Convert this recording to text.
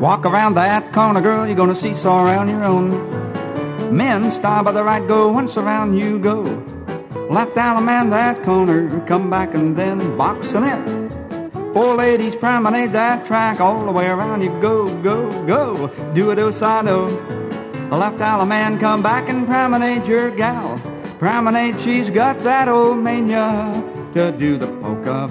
Walk around that corner, girl, you're gonna seesaw around your own. Men, stop by the right, go once around you go. Left down a man that corner, come back and then box in it. Four ladies promenade that track, all the way around you go, go, go. Do a do-side-o. Left down a man, come back and promenade your gal. Promenade, she's got that old mania to do the polka